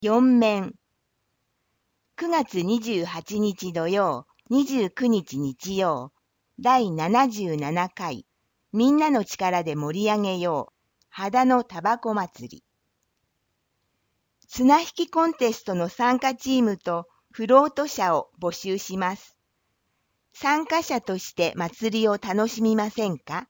4面。9月28日土曜、29日日曜、第77回、みんなの力で盛り上げよう、秦野タバコ祭り。綱引きコンテストの参加チームとフロート車を募集します。参加者として祭りを楽しみませんか？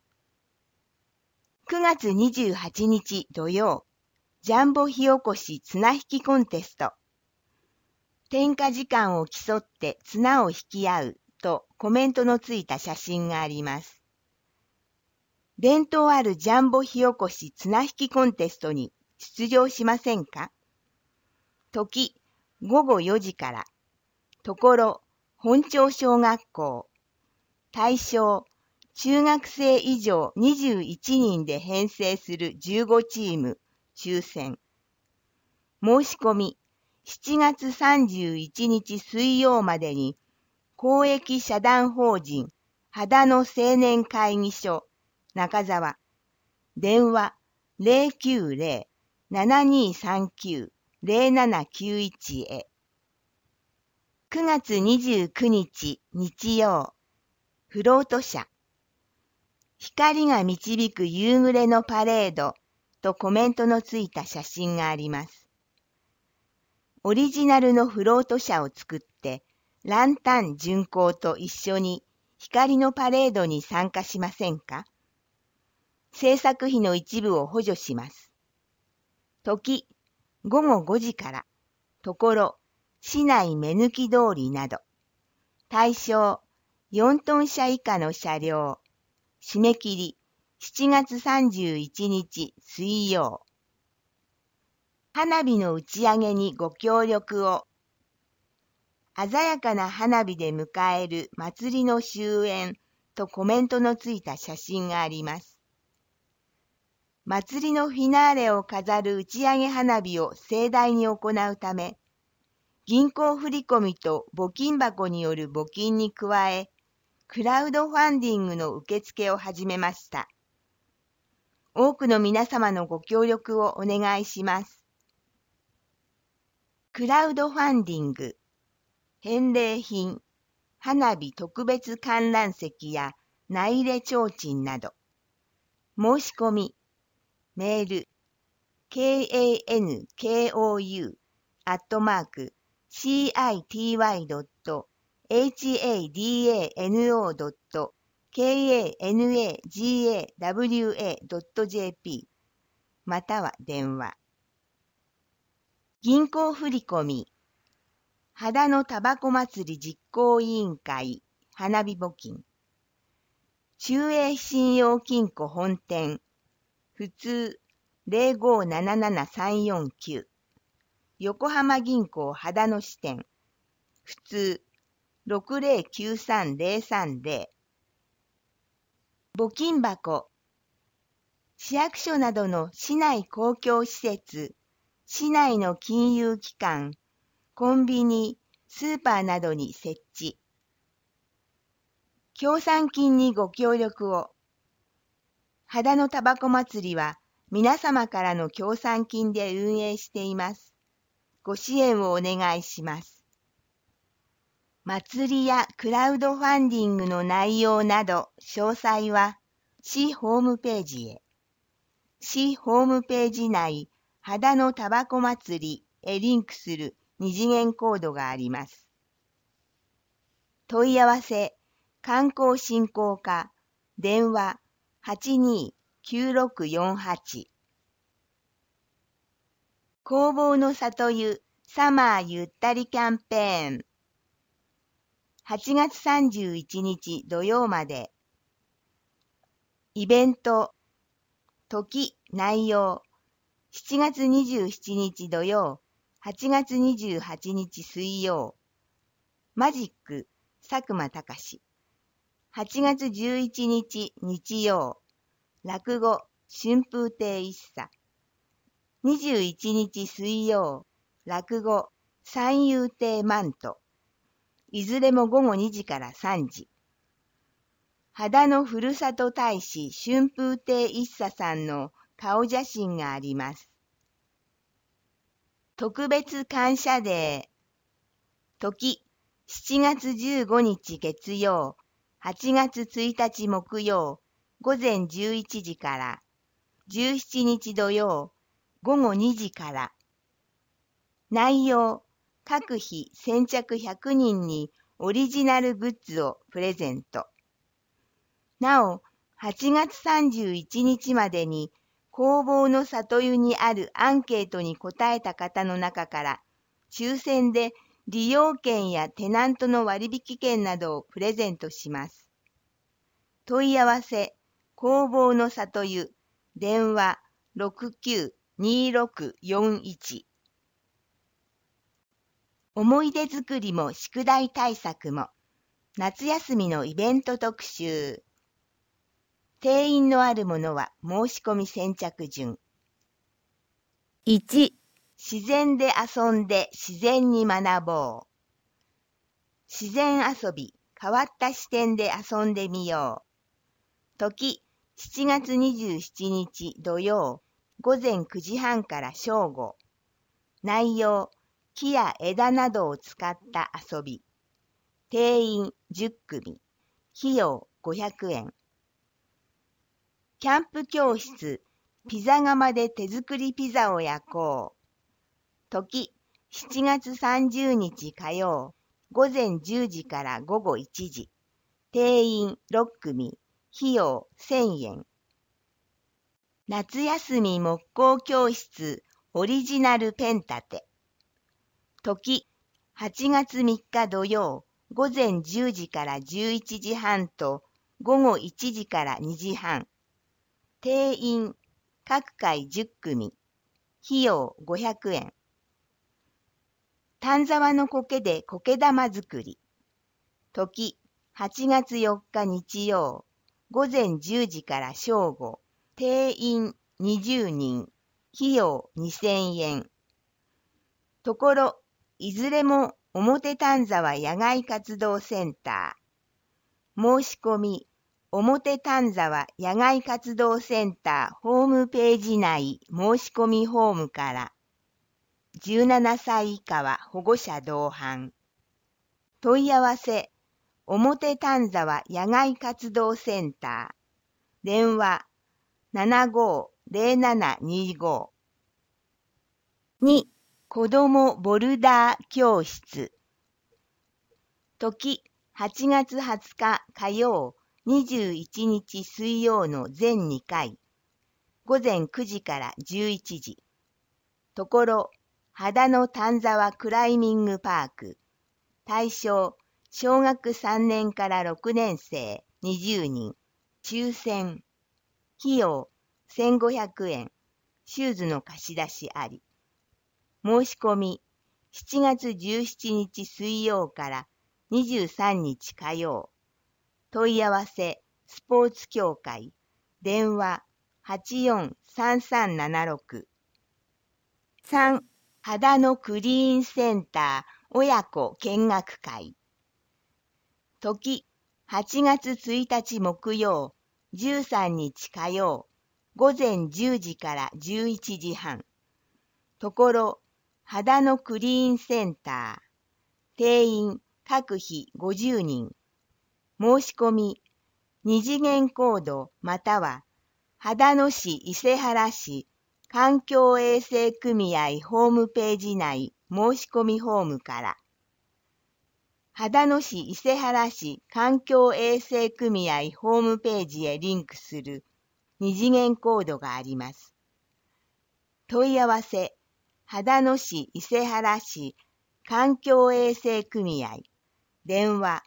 9 月28日土曜、ジャンボ火起こし綱引きコンテスト。点火時間を競って綱を引き合うとコメントのついた写真があります。伝統あるジャンボ火起こし綱引きコンテストに出場しませんか？時、午後4時から。ところ、本町小学校。対象、中学生以上21人で編成する15チーム、抽選。申し込み、7月31日水曜までに、公益社団法人、秦野青年会議所、中沢。電話、090-7239-0791へ。9月29日日曜、フロート車。光が導く夕暮れのパレードとコメントのついた写真があります。オリジナルのフロート車を作って、ランタン巡行と一緒に光のパレードに参加しませんか？制作費の一部を補助します。時、午後5時から。ところ、市内目抜き通りなど。対象、4トン車以下の車両。締め切り、7月31日水曜。花火の打ち上げにご協力を。鮮やかな花火で迎える祭りの終焉とコメントのついた写真があります。祭りのフィナーレを飾る打ち上げ花火を盛大に行うため、銀行振込と募金箱による募金に加え、クラウドファンディングの受付を始めました。多くの皆様のご協力をお願いします。クラウドファンディング、返礼品、花火特別観覧席や内入れ提灯など。申し込み、メール、kankou@citywano.kanagawa.jp または電話。銀行振込、秦野タバコ祭り実行委員会、花火募金。中英信用金庫本店、普通0577349。横浜銀行秦野支店、普通6093030。募金箱、市役所などの市内公共施設、市内の金融機関、コンビニ、スーパーなどに設置。協賛金にご協力を。秦野タバコ祭りは皆様からの協賛金で運営しています。ご支援をお願いします。祭りやクラウドファンディングの内容など詳細は市ホームページへ。市ホームページ内、秦野タバコ祭りへリンクする二次元コードがあります。問い合わせ、観光振興課、電話829648。工房の里湯サマーゆったりキャンペーン。8月31日土曜まで。イベント、時、内容。7月27日土曜、8月28日水曜。マジック、佐久間隆。8月11日日曜。落語、春風亭一茶。21日水曜。落語、三遊亭満都。いずれも午後2時から3時。秦野ふるさと大使春風亭一茶さんの顔写真があります。 特別感謝デー。時、7月15日月曜、8月1日木曜、午前11時から、17日土曜、午後2時から。内容、各日先着100人にオリジナルグッズをプレゼント。なお、8月31日までに、工房の里湯にあるアンケートに答えた方の中から、抽選で利用券やテナントの割引券などをプレゼントします。問い合わせ、工房の里湯、電話692641。思い出作りも宿題対策も、夏休みのイベント特集。定員のあるものは申し込み先着順。1、自然で遊んで自然に学ぼう。自然遊び、変わった視点で遊んでみよう。時、7月27日土曜、午前9時半から正午。内容、木や枝などを使った遊び。定員10組。費用500円。キャンプ教室、ピザ窯で手作りピザを焼こう。時、7月30日火曜、午前10時から午後1時。定員6組。費用1000円。夏休み木工教室、オリジナルペン立て。時、8月3日土曜、午前10時から11時半と午後1時から2時半。定員、各回10組。費用500円。丹沢の苔で苔玉作り。時、8月4日日曜、午前10時から正午。定員20人。費用2000円。ところ、いずれも表丹沢野外活動センター。申し込み、表丹沢野外活動センターホームページ内申し込みフォームから。17歳以下は保護者同伴。問い合わせ、表丹沢野外活動センター。電話750725。2、子どもボルダー教室。時、8月20日火曜、21日水曜の全2回。午前9時から11時。ところ、秦野丹沢クライミングパーク。対象、小学3年から6年生20人。抽選。費用1500円。シューズの貸し出しあり。申し込み、7月17日水曜から23日火曜。問い合わせ、スポーツ協会。電話843376。3、秦野クリーンセンター親子見学会。時、8月1日木曜、13日火曜、午前10時から11時半。ところ、秦野クリーンセンター。定員各日50人。申し込み、二次元コードまたは、秦野市伊勢原市環境衛生組合ホームページ内申し込みフォームから。秦野市伊勢原市環境衛生組合ホームページへリンクする二次元コードがあります。問い合わせ、秦野市伊勢原市環境衛生組合。電話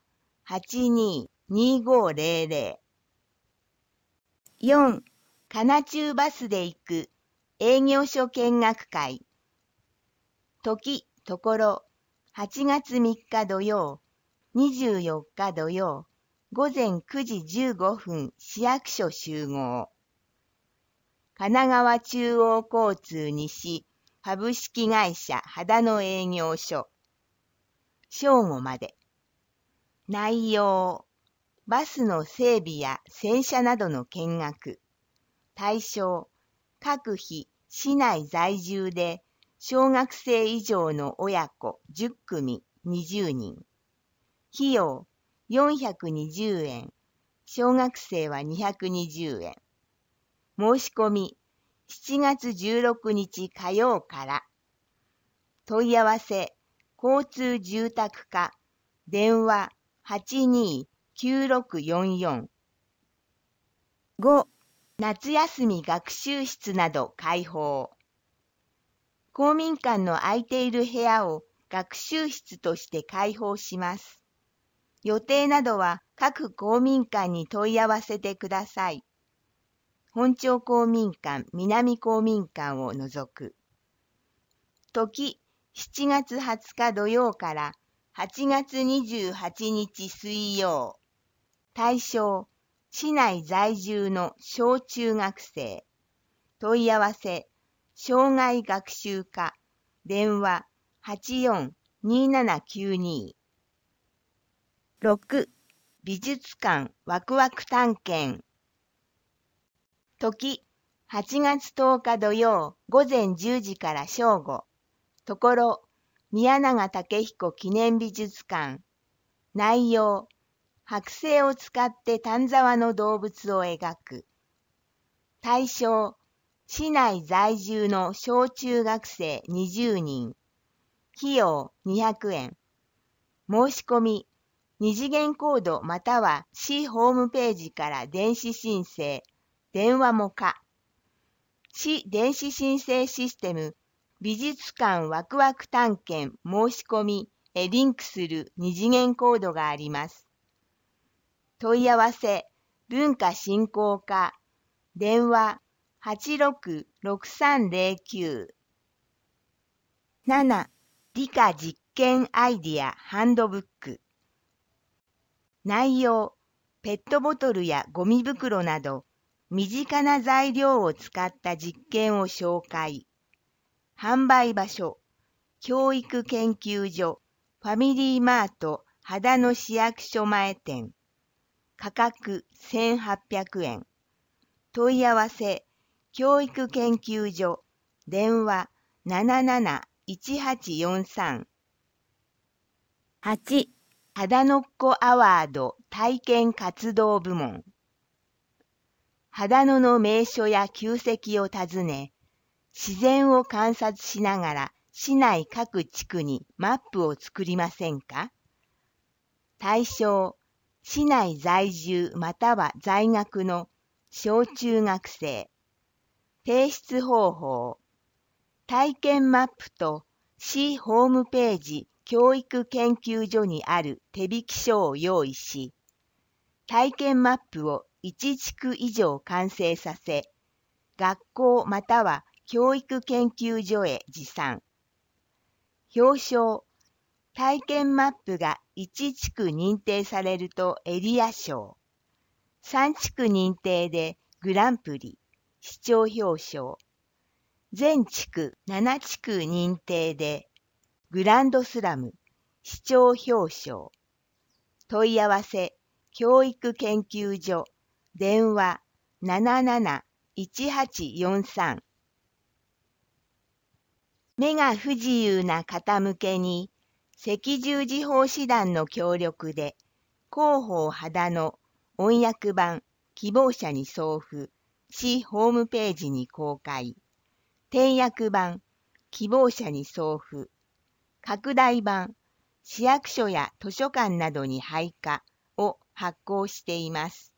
822500。4、かなちゅうバスで行く営業所見学会。時、ところ、8月3日土曜、24日土曜、午前9時15分市役所集合。神奈川中央交通西株式会社秦野営業所。正午まで。内容、バスの整備や洗車などの見学。対象、各日市内在住で小学生以上の親子10組20人。費用420円。小学生は220円。申し込み7月16日火曜から。問い合わせ交通住宅課電話829644。5. 夏休み学習室など開放。公民館の空いている部屋を学習室として開放します。予定などは各公民館に問い合わせてください。本町公民館、南公民館を除く。時、7月20日土曜から8月28日水曜。対象、市内在住の小中学生。問い合わせ、障害学習課、電話842792。6. 美術館ワクワク探検。時、8月10日土曜午前10時から正午。ところ、宮永武彦記念美術館。内容、剥製を使って丹沢の動物を描く。対象、市内在住の小中学生20人。費用200円。申し込み、二次元コードまたは市ホームページから電子申請、電話も可。市電子申請システム、美術館ワクワク探検申し込みへリンクする二次元コードがあります。問い合わせ、文化振興課、電話866309。7. 理科実験アイディアハンドブック。内容、ペットボトルやゴミ袋など、身近な材料を使った実験を紹介。販売場所、教育研究所、ファミリーマート秦野市役所前店。価格1800円。問い合わせ、教育研究所、電話771843。8. 秦野っ子アワード体験活動部門。秦野の名所や旧跡を訪ね、自然を観察しながら市内各地区にマップを作りませんか？対象、市内在住または在学の小中学生。提出方法。体験マップと市ホームページ教育研究所にある手引き書を用意し、体験マップを1地区以上完成させ、学校または教育研究所へ持参。表彰。体験マップが1地区認定されるとエリア賞。3地区認定でグランプリ、市長表彰。全地区7地区認定でグランドスラム、市長表彰。問い合わせ、教育研究所、電話771843。目が不自由な方向けに、赤十字奉仕団の協力で、広報秦野音訳版希望者に送付、市ホームページに公開。点訳版希望者に送付。拡大版市役所や図書館などに配下を発行しています。